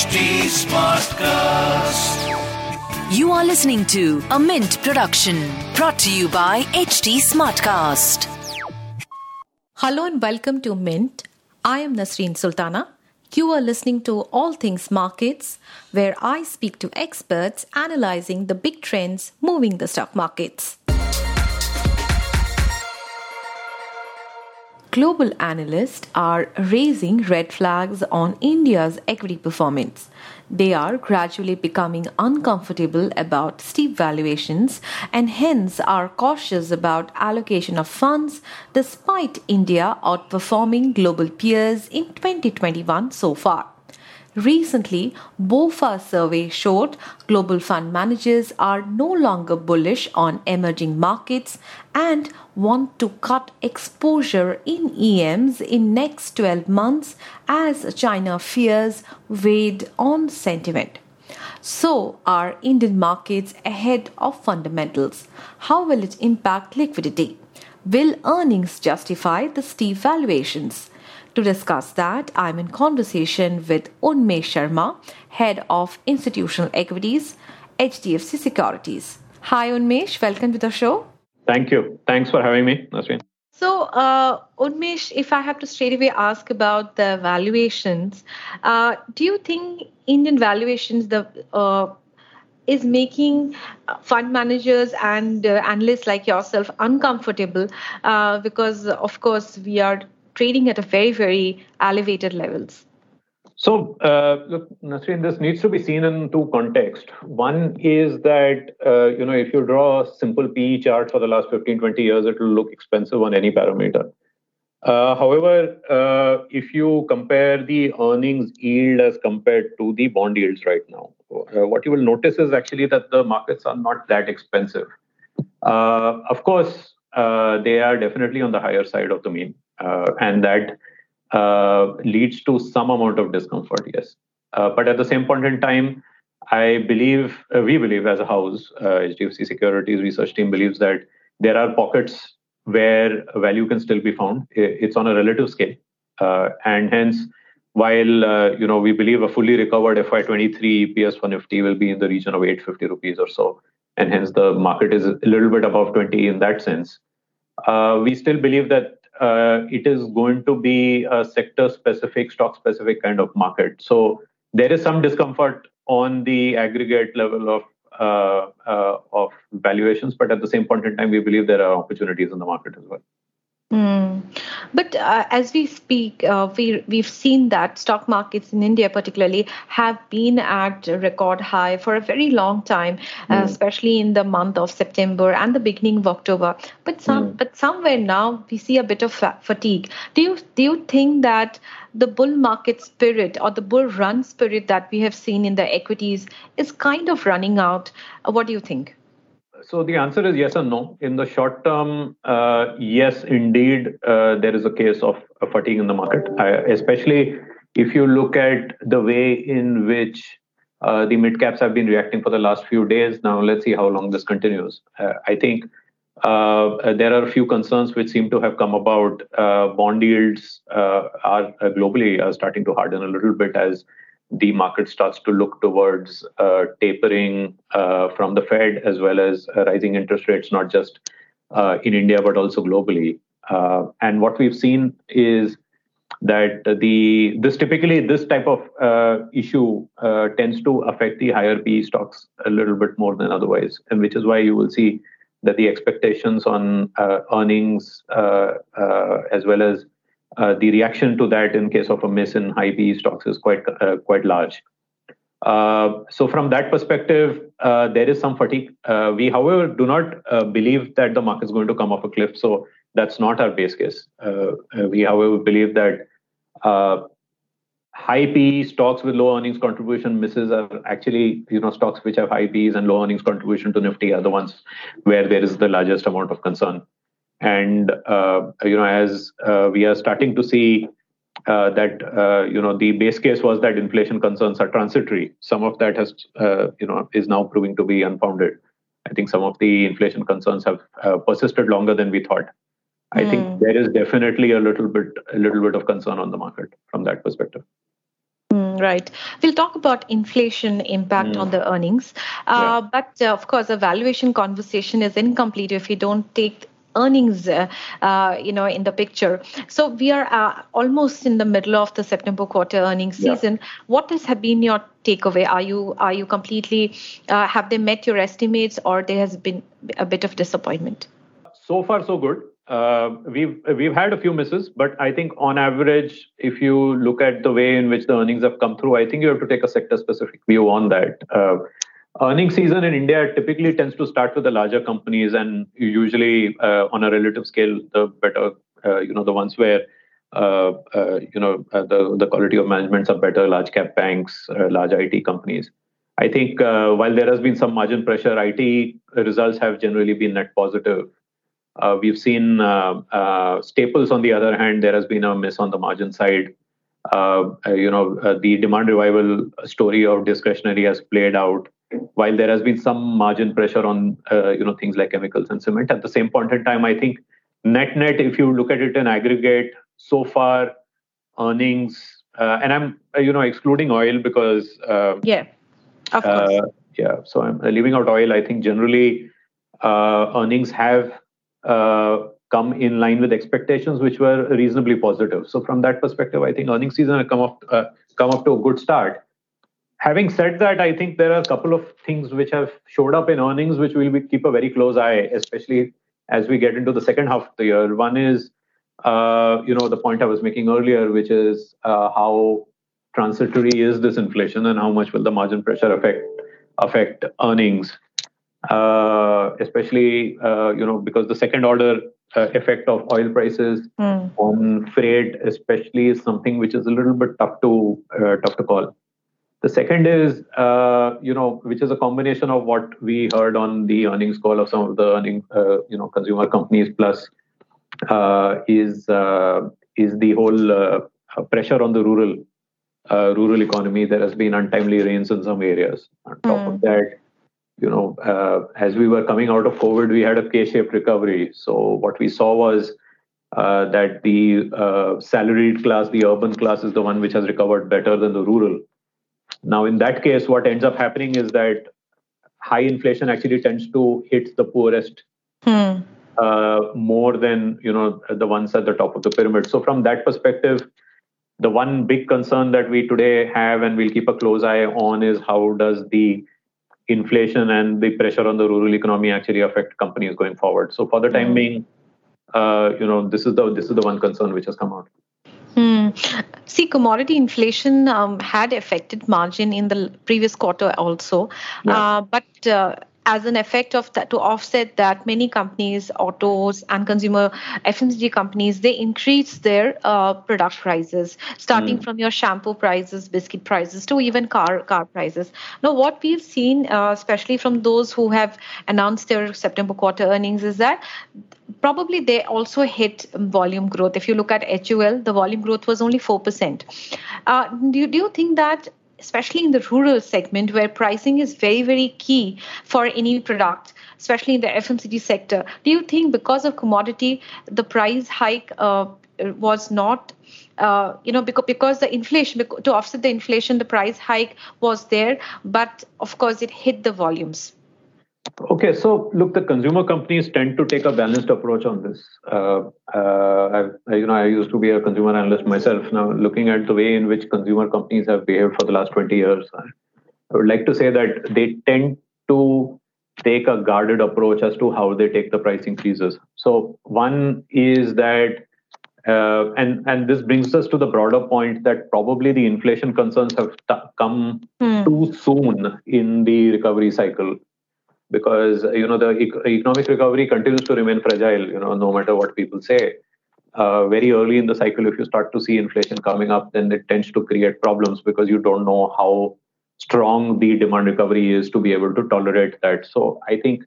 HT Smartcast. You are listening to a Mint production brought to you by HT Smartcast. Hello and welcome to Mint. I am Nasreen Sultana. You are listening to All Things Markets, where I speak to experts analyzing the big trends moving the stock markets. Global analysts are raising red flags on India's equity performance. They are gradually becoming uncomfortable about steep valuations and hence are cautious about allocation of funds despite India outperforming global peers in 2021 so far. Recently, BofA survey showed global fund managers are no longer bullish on emerging markets and want to cut exposure in EMs in next 12 months as China fears weighed on sentiment. So are Indian markets ahead of fundamentals? How will it impact liquidity? Will earnings justify the steep valuations? To discuss that, I'm in conversation with Unmesh Sharma, Head of Institutional Equities, HDFC Securities. Hi Unmesh, welcome to the show. Thank you. Thanks for having me, Nasreen. So, Unmesh, if I have to straight away ask about the valuations, do you think Indian valuations is making fund managers and analysts like yourself uncomfortable because, of course, we are trading at a very, very elevated levels? So, look, Nasreen, this needs to be seen in two contexts. One is that, if you draw a simple PE chart for the last 15, 20 years, it will look expensive on any parameter. However, if you compare the earnings yield as compared to the bond yields right now, what you will notice is actually that the markets are not that expensive. Of course, they are definitely on the higher side of the mean, and that leads to some amount of discomfort, yes. But at the same point in time, we believe as a house, HDFC Securities research team believes that there are pockets where value can still be found. It's on a relative scale. And hence, while we believe a fully recovered FY23 EPS for Nifty will be in the region of 850 rupees or so, and hence the market is a little bit above 20 in that sense, we still believe that it is going to be a sector-specific, stock-specific kind of market. So there is some discomfort on the aggregate level of valuations, but at the same point in time, we believe there are opportunities in the market as well. But as we speak, we've seen that stock markets in India particularly have been at a record high for a very long time, especially in the month of September and the beginning of October. But somewhere now we see a bit of fatigue. Do you think that the bull market spirit or the bull run spirit that we have seen in the equities is kind of running out? What do you think? So the answer is yes and no. In the short term, yes, indeed, there is a case of fatigue in the market, especially if you look at the way in which the mid caps have been reacting for the last few days. Now, let's see how long this continues. I think there are a few concerns which seem to have come about. Bond yields are globally starting to harden a little bit as the market starts to look towards tapering from the Fed, as well as rising interest rates, not just in India, but also globally. And what we've seen is that this type of issue tends to affect the higher PE stocks a little bit more than otherwise, and which is why you will see that the expectations on earnings, as well as the reaction to that in case of a miss in high PE stocks is quite large. So from that perspective, there is some fatigue. We, however, do not believe that the market is going to come off a cliff. So that's not our base case. We, however, believe that high PE stocks with low earnings contribution misses are actually, stocks which have high PEs and low earnings contribution to Nifty are the ones where there is the largest amount of concern. And, as we are starting to see that, the base case was that inflation concerns are transitory. Some of that has, is now proving to be unfounded. I think some of the inflation concerns have persisted longer than we thought. I think there is definitely a little bit of concern on the market from that perspective. Right. We'll talk about inflation impact on the earnings. But of course, a valuation conversation is incomplete if you don't take earnings in the picture. So we are almost in the middle of the September quarter earnings season. What have been your takeaway? Are you completely have they met your estimates, or there has been a bit of disappointment? So far, so good. We've had a few misses, but I think on average, if you look at the way in which the earnings have come through, I think you have to take a sector-specific view on that. Earnings season in India typically tends to start with the larger companies, and usually on a relative scale, the better, the ones where the quality of managements are better, large cap banks, large IT companies. I think while there has been some margin pressure, IT results have generally been net positive. We've seen staples, on the other hand, there has been a miss on the margin side. The demand revival story of discretionary has played out, while there has been some margin pressure on things like chemicals and cement. At the same point in time, I think net, if you look at it in aggregate, so far earnings, and I'm excluding oil because of course. So I'm leaving out oil. I think generally earnings have come in line with expectations, which were reasonably positive. So from that perspective, I think earnings season has come up to a good start. Having said that, I think there are a couple of things which have showed up in earnings, which we'll keep a very close eye, especially as we get into the second half of the year. One is, the point I was making earlier, which is how transitory is this inflation and how much will the margin pressure affect earnings. Especially because the second order effect of oil prices on freight especially is something which is a little bit tough to call. The second is which is a combination of what we heard on the earnings call of some of the consumer companies, plus is the whole pressure on the rural economy. There has been untimely rains in some areas. On top of that, as we were coming out of COVID, we had a K-shaped recovery. So what we saw was that the salaried class, the urban class, is the one which has recovered better than the rural. Now, in that case, what ends up happening is that high inflation actually tends to hit the poorest more than the ones at the top of the pyramid. So from that perspective, the one big concern that we today have and we'll keep a close eye on is how does the inflation and the pressure on the rural economy actually affect companies going forward. So for the time being, this is the one concern which has come out. See, commodity inflation had affected margin in the previous quarter also, but as an effect of that, to offset that, many companies, autos and consumer FMCG companies, they increase their product prices, starting from your shampoo prices, biscuit prices, to even car prices. Now, what we've seen, especially from those who have announced their September quarter earnings, is that probably they also hit volume growth. If you look at HUL, the volume growth was only 4%. Do you think that, especially in the rural segment where pricing is very, very key for any product, especially in the FMCG sector, do you think because of commodity, the price hike was not, because the inflation, to offset the inflation, the price hike was there, but of course it hit the volumes? Okay, so look, the consumer companies tend to take a balanced approach on this. I used to be a consumer analyst myself. Now, looking at the way in which consumer companies have behaved for the last 20 years, I would like to say that they tend to take a guarded approach as to how they take the price increases. So one is that, and this brings us to the broader point that probably the inflation concerns have come too soon in the recovery cycle. Because the economic recovery continues to remain fragile, no matter what people say. Very early in the cycle, if you start to see inflation coming up, then it tends to create problems because you don't know how strong the demand recovery is to be able to tolerate that. So I think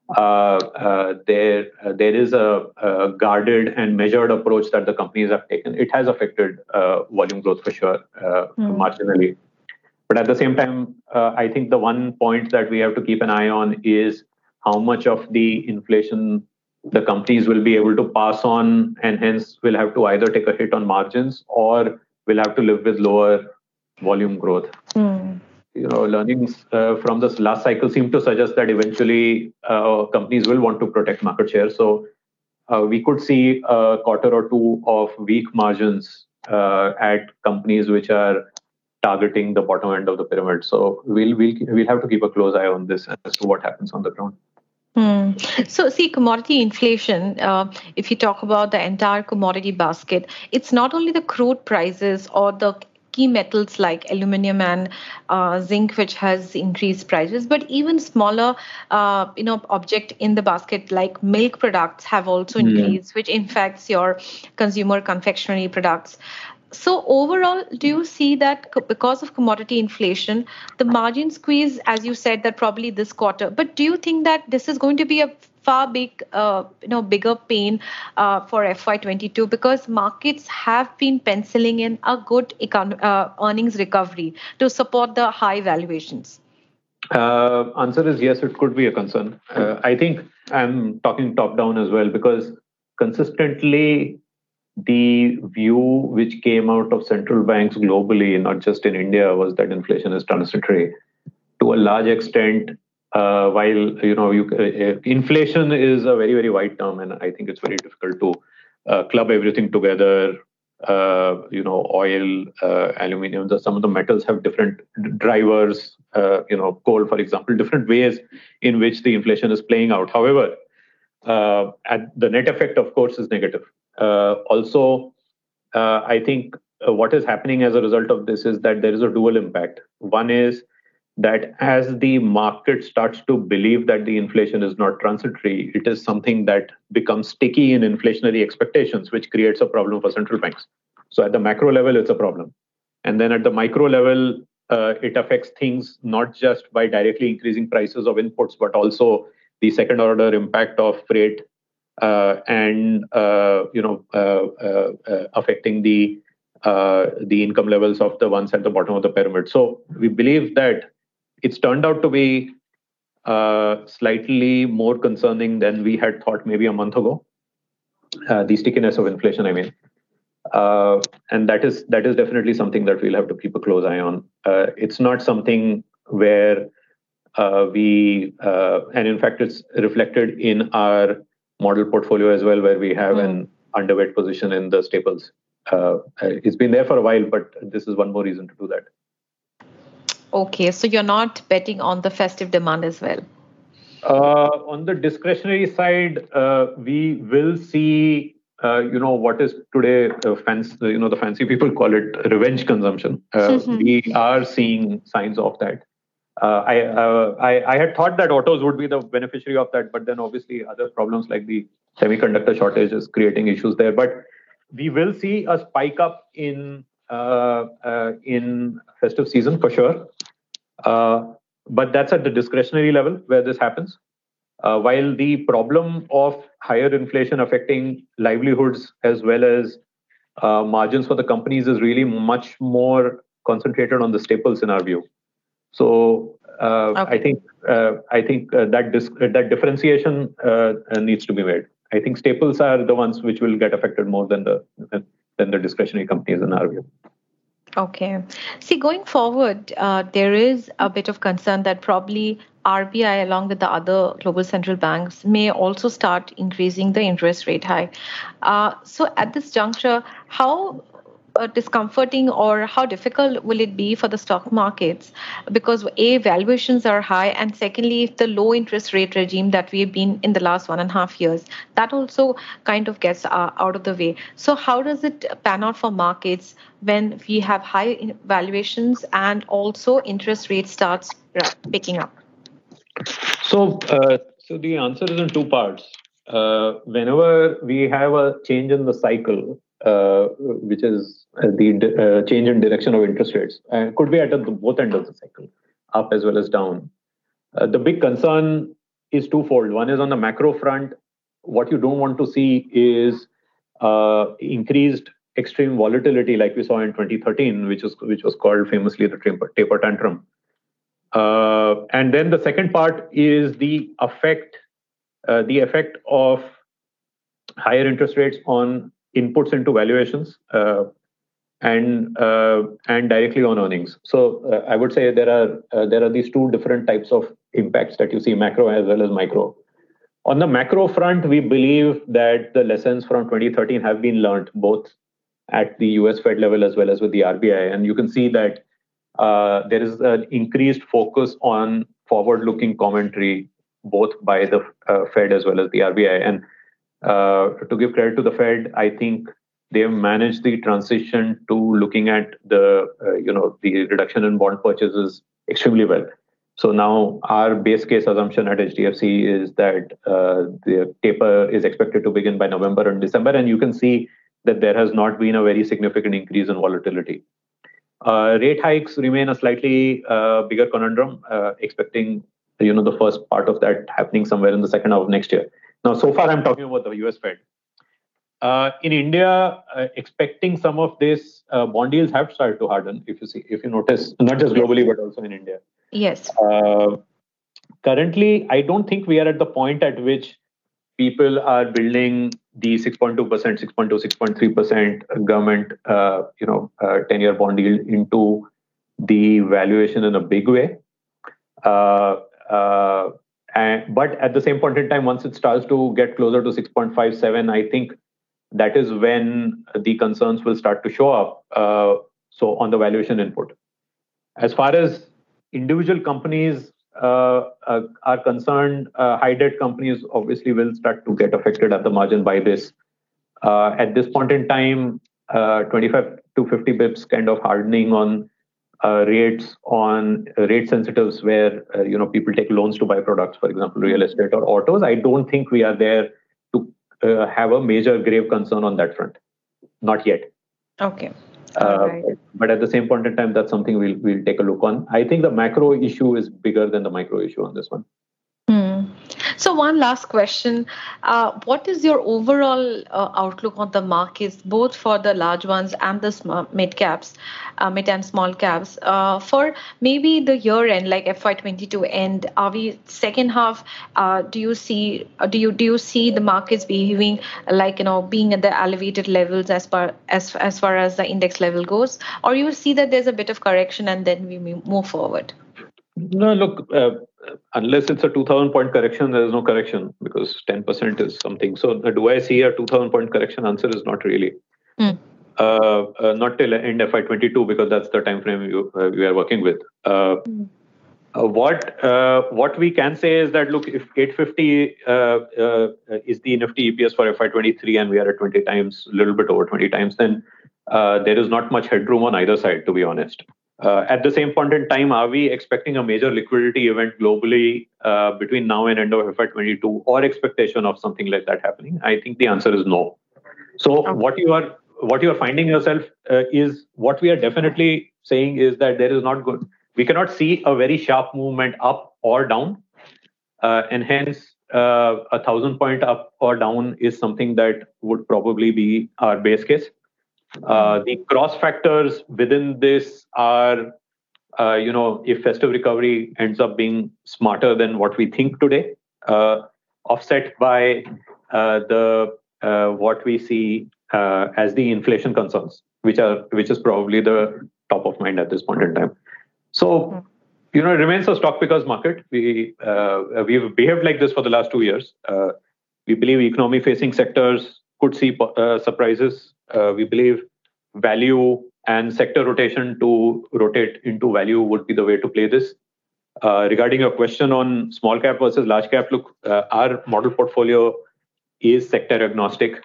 there is a guarded and measured approach that the companies have taken. It has affected volume growth for sure, marginally. But at the same time, I think the one point that we have to keep an eye on is how much of the inflation the companies will be able to pass on, and hence will have to either take a hit on margins or will have to live with lower volume growth. Hmm. Learnings from this last cycle seem to suggest that eventually companies will want to protect market share. So we could see a quarter or two of weak margins at companies which are targeting the bottom end of the pyramid. So we'll have to keep a close eye on this as to what happens on the ground. Hmm. So, see, commodity inflation, if you talk about the entire commodity basket, it's not only the crude prices or the key metals like aluminum and zinc, which has increased prices, but even smaller, object in the basket like milk products have also increased, which impacts your consumer confectionery products. So overall, do you see that because of commodity inflation, the margin squeeze, as you said, that probably this quarter, but do you think that this is going to be a bigger pain for FY22 because markets have been penciling in a good earnings recovery to support the high valuations? Answer is yes, it could be a concern. I think I'm talking top down as well because consistently the view which came out of central banks globally, not just in India, was that inflation is transitory. To a large extent, while inflation is a very very wide term, and I think it's very difficult to club everything together. Oil, aluminium, some of the metals have different drivers. Coal, for example, different ways in which the inflation is playing out. However, the net effect, of course, is negative. Also, I think what is happening as a result of this is that there is a dual impact. One is that as the market starts to believe that the inflation is not transitory, it is something that becomes sticky in inflationary expectations, which creates a problem for central banks. So at the macro level, it's a problem. And then at the micro level, it affects things not just by directly increasing prices of inputs, but also the second order impact of freight and affecting the income levels of the ones at the bottom of the pyramid. So we believe that it's turned out to be slightly more concerning than we had thought maybe a month ago. The stickiness of inflation, I mean. And that is definitely something that we'll have to keep a close eye on. It's not something where and in fact, it's reflected in our model portfolio as well, where we have an underweight position in the staples. It's been there for a while, but this is one more reason to do that. Okay, so you're not betting on the festive demand as well? On the discretionary side, we will see, what is today the fancy people call it revenge consumption. We are seeing signs of that. I had thought that autos would be the beneficiary of that, but then obviously other problems like the semiconductor shortage is creating issues there. But we will see a spike up in festive season for sure. But that's at the discretionary level where this happens. While the problem of higher inflation affecting livelihoods as well as margins for the companies is really much more concentrated on the staples in our view. So okay. I think that differentiation needs to be made. I think staples are the ones which will get affected more than the discretionary companies in our view. Okay. See, going forward, there is a bit of concern that probably RBI, along with the other global central banks, may also start increasing the interest rate hike. So at this juncture, how discomforting or how difficult will it be for the stock markets? Because A, valuations are high, and secondly, if the low interest rate regime that we've been in the last 1.5 years, that also kind of gets out of the way. So how does it pan out for markets when we have high valuations and also interest rate starts picking up? So the answer is in two parts. Whenever we have a change in the cycle, which is the change in direction of interest rates, could be at both ends of the cycle, up as well as down. The big concern is twofold. One is on the macro front. What you don't want to see is increased extreme volatility like we saw in 2013, which was called famously the taper tantrum. And then the second part is the effect of higher interest rates on inputs into valuations. and directly on earnings. So I would say there are these two different types of impacts that you see, macro as well as micro. On the macro front, we believe that the lessons from 2013 have been learned both at the US Fed level as well as with the RBI. And you can see that there is an increased focus on forward-looking commentary, both by the Fed as well as the RBI. And to give credit to the Fed, I think they have managed the transition to looking at the reduction in bond purchases extremely well. So now our base case assumption at HDFC is that the taper is expected to begin by November and December, and you can see that there has not been a very significant increase in volatility. Rate hikes remain a slightly bigger conundrum, expecting the first part of that happening somewhere in the second half of next year. Now, so far I'm talking about the US Fed. In India, expecting some of this, bond yields have started to harden. If you notice, not just globally but also in India. Yes. Currently, I don't think we are at the point at which people are building the 6.2%, 6.2, 6.3% government, 10-year bond yield into the valuation in a big way. But at the same point in time, once it starts to get closer to 6.57, I think that is when the concerns will start to show up. So on the valuation input, as far as individual companies are concerned, high debt companies obviously will start to get affected at the margin by this. At this point in time, 25 to 50 bips kind of hardening on rates on rate sensitives where people take loans to buy products, for example, real estate or autos. I don't think we are there to have a major grave concern on that front. Not yet. Okay. Right. But at the same point in time, that's something we'll take a look on. I think the macro issue is bigger than the micro issue on this one. So one last question. What is your overall outlook on the markets, both for the large ones and the mid caps, mid and small caps, for maybe the year end, like FY22 end? Are we second half? Do you see the markets behaving like being at the elevated levels as far as the index level goes, or you see that there's a bit of correction and then we move forward? No, look, unless it's a 2,000 point correction, there is no correction because 10% is something. So do I see a 2,000 point correction? Answer is not really. Not till end FY22 because that's the time frame we are working with. What we can say is that, look, if 850 is the Nifty EPS for FY23 and we are at 20 times, a little bit over 20 times, then there is not much headroom on either side, to be honest. At the same point in time, are we expecting a major liquidity event globally between now and end of FY22 or expectation of something like that happening? I think the answer is no. So what you are finding yourself is what we are definitely saying is that there is not good. We cannot see a very sharp movement up or down, and hence 1,000 point up or down is something that would probably be our base case. The cross factors within this are, if festive recovery ends up being smarter than what we think today, offset by what we see as the inflation concerns, which is probably the top of mind at this point in time. So, it remains a stock pickers market. We've behaved like this for the last 2 years. We believe economy-facing sectors could see surprises. We believe value and sector rotation to rotate into value would be the way to play this. Regarding your question on small cap versus large cap, look, our model portfolio is sector agnostic.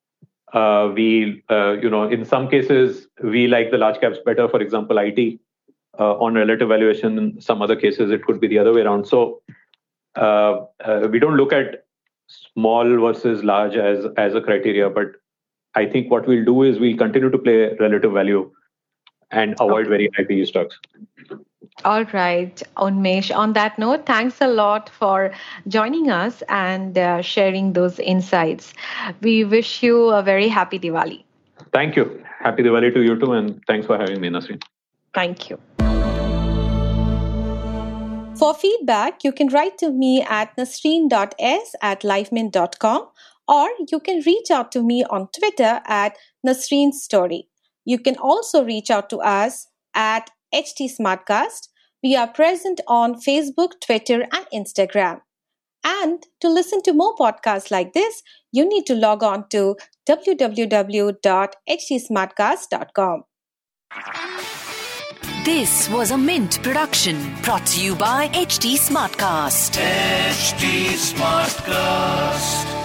In some cases, we like the large caps better, for example, IT on relative valuation. In some other cases, it could be the other way around. So we don't look at small versus large as a criteria, but I think what we'll do is we'll continue to play relative value and avoid very high PE stocks. All right, Unmesh. On that note, thanks a lot for joining us and sharing those insights. We wish you a very happy Diwali. Thank you. Happy Diwali to you too, and thanks for having me, Nasreen. Thank you. For feedback, you can write to me at nasreen.s@livemint.com, or you can reach out to me on Twitter at Nasreen Story. You can also reach out to us at HT Smartcast. We are present on Facebook, Twitter, and Instagram. And to listen to more podcasts like this, you need to log on to www.htsmartcast.com. This was a Mint production brought to you by HT Smartcast. HT Smartcast.